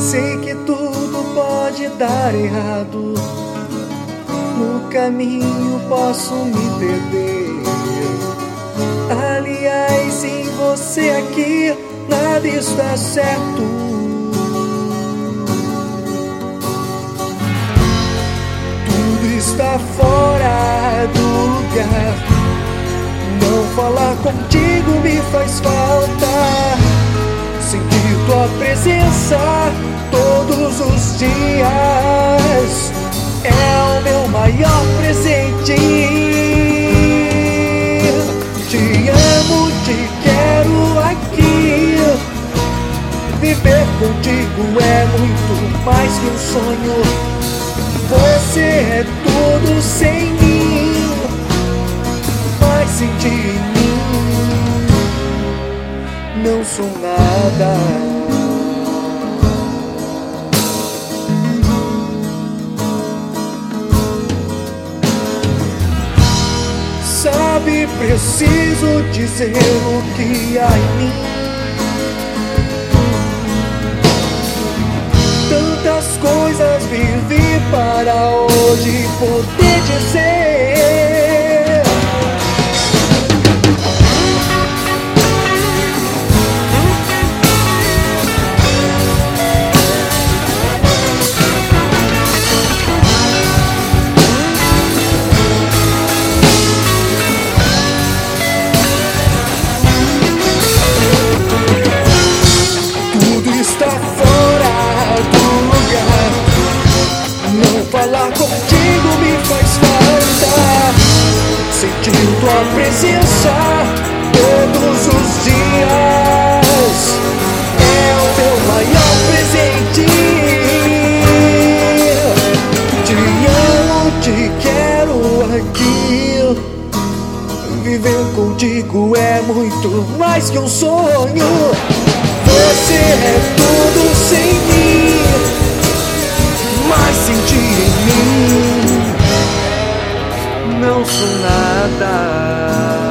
Sei que tudo pode dar errado, no caminho posso me perder. Aliás, sem você aqui, nada está certo. Tudo está fora do lugar. Não falar contigo me faz falta. Sentir tua presença todos os dias é o meu maior presente. Te amo, te quero aqui. Viver contigo é muito mais que um sonho. Você é tudo sem mim, mas sem ti em mim não sou nada. Sabe, preciso dizer o que há em mim. Tantas coisas vivi para hoje poder dizer. Falar contigo me faz falta. Sentir tua presença todos os dias é o meu maior presente. Te amo, te quero aqui. Viver contigo é muito mais que um sonho. Você é tudo sem mim, mas sem ti em mim não sou nada.